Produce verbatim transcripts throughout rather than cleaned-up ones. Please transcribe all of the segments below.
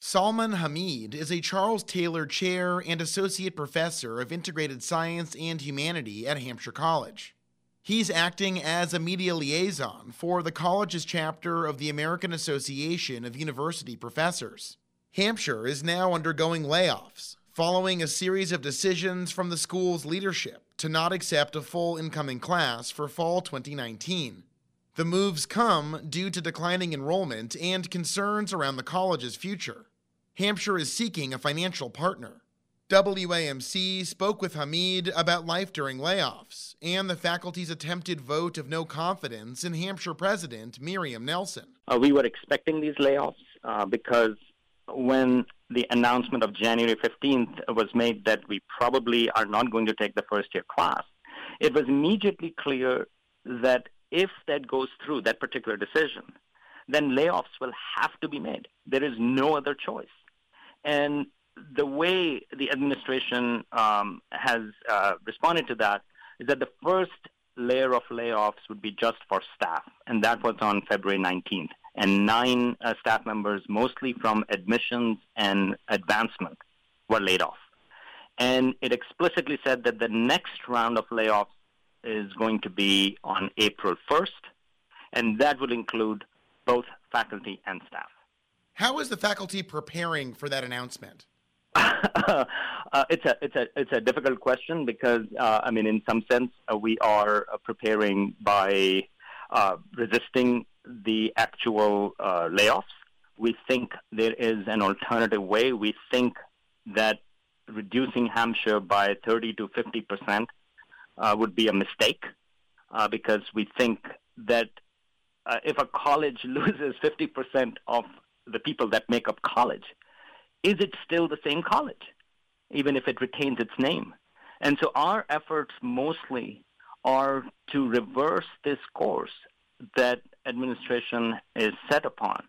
Salman Hamid is a Charles Taylor Chair and Associate Professor of Integrated Science and Humanity at Hampshire College. He's acting as a media liaison for the college's chapter of the American Association of University Professors. Hampshire is now undergoing layoffs, following a series of decisions from the school's leadership to not accept a full incoming class for fall twenty nineteen. The moves come due to declining enrollment and concerns around the college's future. Hampshire is seeking a financial partner. W A M C spoke with Hamid about life during layoffs and the faculty's attempted vote of no confidence in Hampshire President Miriam Nelson. Uh, we were expecting these layoffs uh, because when the announcement of January fifteenth was made that we probably are not going to take the first-year class, it was immediately clear that if that goes through, that particular decision, then layoffs will have to be made. There is no other choice. And the way the administration um, has uh, responded to that is that the first layer of layoffs would be just for staff, and that was on February nineteenth. And nine uh, staff members, mostly from admissions and advancement, were laid off. And it explicitly said that the next round of layoffs is going to be on April first, and that will include both faculty and staff. How is the faculty preparing for that announcement? uh, it's a it's a it's a difficult question because uh, I mean, in some sense, uh, we are uh, preparing by uh, resisting the actual uh, layoffs. We think there is an alternative way. We think that reducing Hampshire by thirty to fifty percent uh, would be a mistake uh, because we think that uh, if a college loses fifty percent of the people that make up college, is it still the same college, even if it retains its name? And so our efforts mostly are to reverse this course that administration is set upon.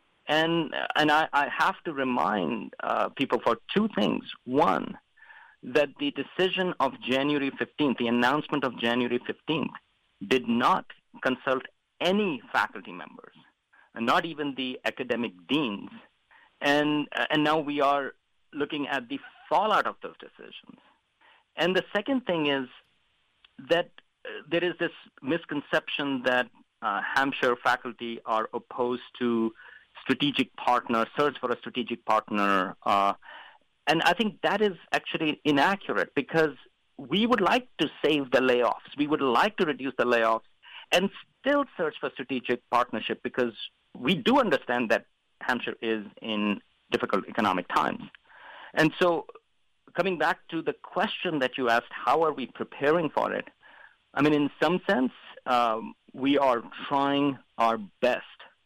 And and I, I have to remind uh, people for two things. One, that the decision of January fifteenth, the announcement of January fifteenth, did not consult any faculty members, and not even the academic deans. And and now we are looking at the fallout of those decisions. And the second thing is that uh, there is this misconception that uh, Hampshire faculty are opposed to strategic partner, search for a strategic partner. Uh, and I think that is actually inaccurate because we would like to save the layoffs. We would like to reduce the layoffs and still search for strategic partnership because we do understand that Hampshire is in difficult economic times. And so coming back to the question that you asked, how are we preparing for it? I mean, in some sense, um, we are trying our best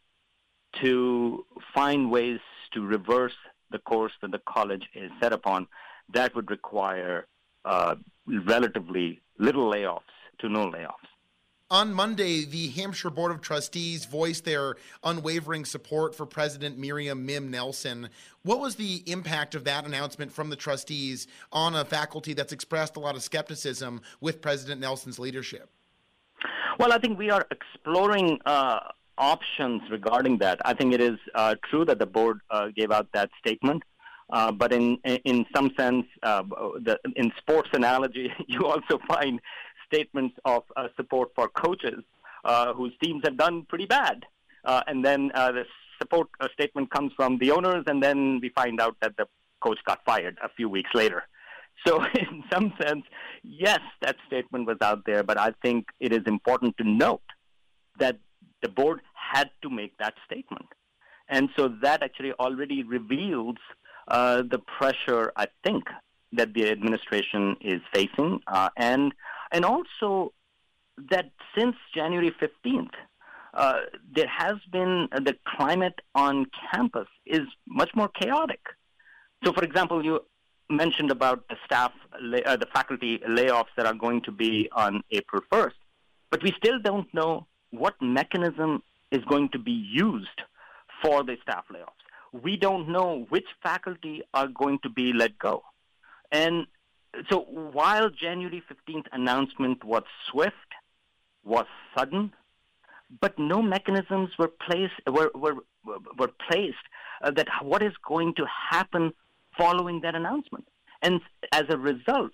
to find ways to reverse the course that the college is set upon. That would require uh, relatively little layoffs to no layoffs. On Monday, the Hampshire Board of Trustees voiced their unwavering support for President Miriam Mim Nelson. What was the impact of that announcement from the trustees on a faculty that's expressed a lot of skepticism with President Nelson's leadership? Well, I think we are exploring uh, options regarding that. I think it is uh, true that the board uh, gave out that statement. Uh, but in in some sense, uh, the, in sports analogy, you also find statements of uh, support for coaches uh, whose teams have done pretty bad. Uh, and then uh, the support uh, statement comes from the owners, and then we find out that the coach got fired a few weeks later. So in some sense, yes, that statement was out there, but I think it is important to note that the board had to make that statement. And so that actually already reveals uh, the pressure, I think, that the administration is facing, uh, and and also that since January fifteenth, uh, there has been uh, the climate on campus is much more chaotic. So, for example, you mentioned about the staff, uh, the faculty layoffs that are going to be on April first, but we still don't know what mechanism is going to be used for the staff layoffs. We don't know which faculty are going to be let go. And so while January fifteenth announcement was swift, was sudden, but no mechanisms were placed were were were placed uh, that what is going to happen following that announcement. And as a result,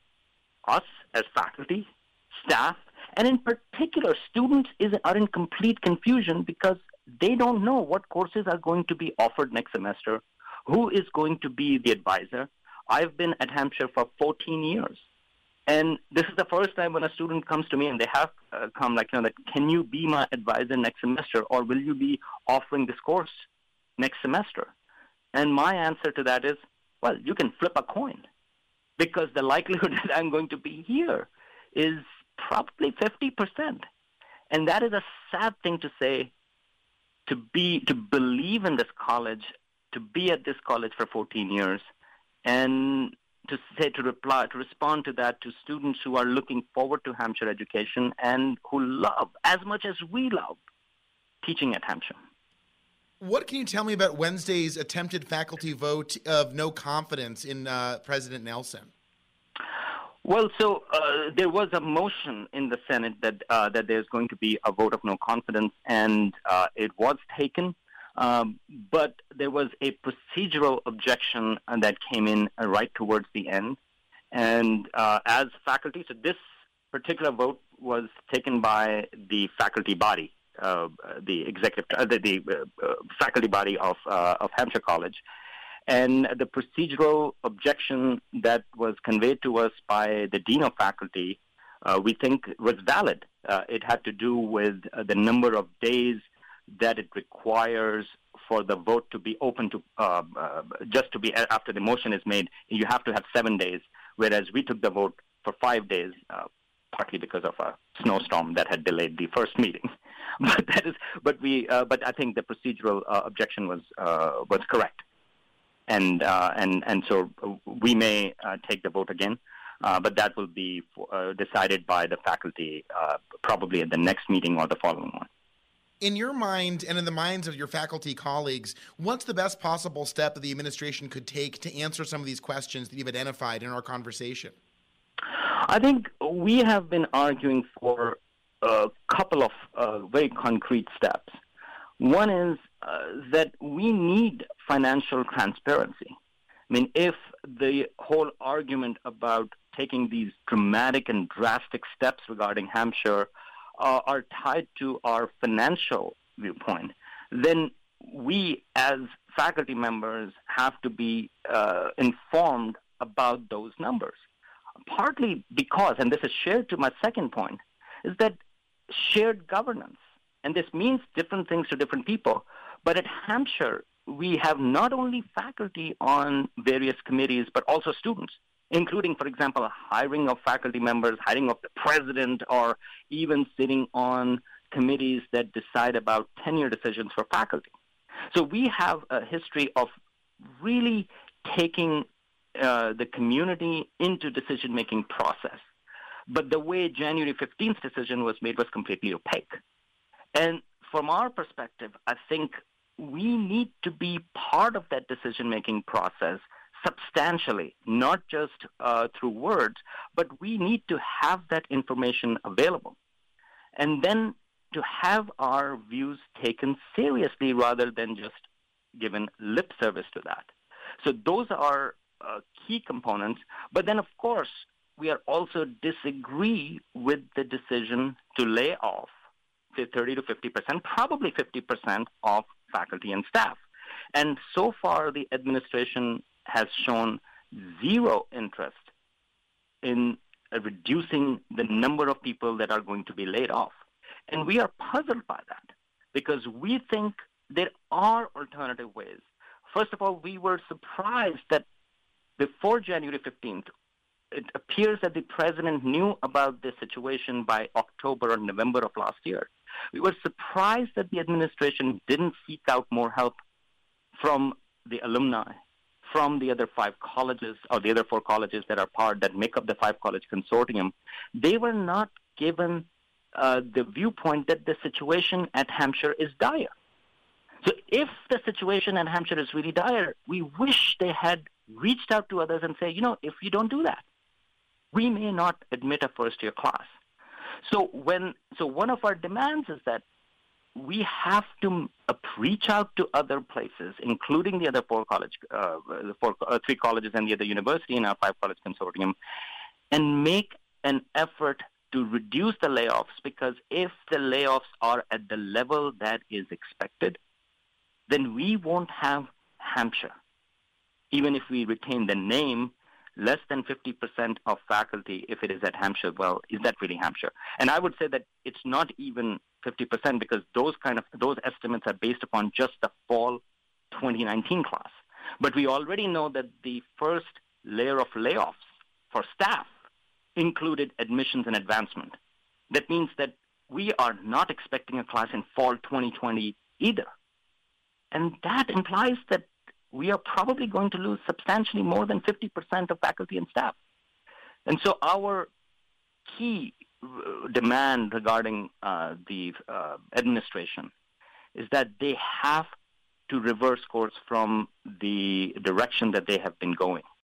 us as faculty, staff, and in particular students is, are in complete confusion because they don't know what courses are going to be offered next semester, who is going to be the advisor. I've been at Hampshire for fourteen years. And this is the first time when a student comes to me and they have uh, come like, you know, that can you be my advisor next semester, or will you be offering this course next semester? And my answer to that is, well, you can flip a coin, because the likelihood that I'm going to be here is probably fifty percent. And that is a sad thing to say, to be, to believe in this college, to be at this college for fourteen years, and to say, to reply, to respond to that to students who are looking forward to Hampshire education and who love, as much as we love, teaching at Hampshire. What can you tell me about Wednesday's attempted faculty vote of no confidence in uh, President Nelson? Well, so uh, there was a motion in the Senate that uh, that there's going to be a vote of no confidence, and uh, it was taken. Um, but there was a procedural objection that came in uh, right towards the end. And uh, as faculty, so this particular vote was taken by the faculty body, uh, the executive, uh, the, the uh, faculty body of, uh, of Hampshire College. And the procedural objection that was conveyed to us by the Dean of Faculty, uh, we think was valid. Uh, it had to do with uh, the number of days that it requires for the vote to be open to, uh, uh, just to be, after the motion is made, you have to have seven days, whereas we took the vote for five days, uh, partly because of a snowstorm that had delayed the first meeting. But that is, but we, uh, but I think the procedural uh, objection was uh, was correct, and uh, and and so we may uh, take the vote again, uh, but that will be uh, decided by the faculty uh, probably at the next meeting or the following one. In your mind and in the minds of your faculty colleagues, what's the best possible step that the administration could take to answer some of these questions that you've identified in our conversation? I think we have been arguing for a couple of uh, very concrete steps. One is uh, that we need financial transparency. I mean, if the whole argument about taking these dramatic and drastic steps regarding Hampshire uh, are tied to our financial viewpoint, then we as faculty members have to be uh, informed about those numbers. Partly because, and this is shared to my second point, is that shared governance. And this means different things to different people. But at Hampshire, we have not only faculty on various committees, but also students, including, for example, hiring of faculty members, hiring of the president, or even sitting on committees that decide about tenure decisions for faculty. So we have a history of really taking uh, the community into decision-making process. But the way January fifteenth decision was made was completely opaque. And from our perspective, I think we need to be part of that decision-making process substantially, not just uh, through words, but we need to have that information available. And then to have our views taken seriously rather than just given lip service to that. So those are uh, key components. But then, of course, we are also disagree with the decision to lay off say thirty to fifty percent, probably fifty percent of faculty and staff. And so far, the administration has shown zero interest in uh, reducing the number of people that are going to be laid off. And we are puzzled by that because we think there are alternative ways. First of all, we were surprised that before January fifteenth, it appears that the president knew about this situation by October or November of last year. We were surprised that the administration didn't seek out more help from the alumni, from the other five colleges or the other four colleges that are part, that make up the five-college consortium. They were not given uh, the viewpoint that the situation at Hampshire is dire. So if the situation at Hampshire is really dire, we wish they had reached out to others and say, you know, if you don't do that, we may not admit a first-year class. So when so one of our demands is that we have to uh, reach out to other places, including the other four college, uh, the four, uh, three colleges and the other university in our five-college consortium, and make an effort to reduce the layoffs, because if the layoffs are at the level that is expected, then we won't have Hampshire. Even if we retain the name, less than fifty percent of faculty, if it is at Hampshire, well, is that really Hampshire? And I would say that it's not even fifty percent, because those kind of those estimates are based upon just the fall twenty nineteen class. But we already know that the first layer of layoffs for staff included admissions and advancement. That means that we are not expecting a class in fall twenty twenty either. And that implies that we are probably going to lose substantially more than fifty percent of faculty and staff. And so our key demand regarding uh, the uh, administration is that they have to reverse course from the direction that they have been going.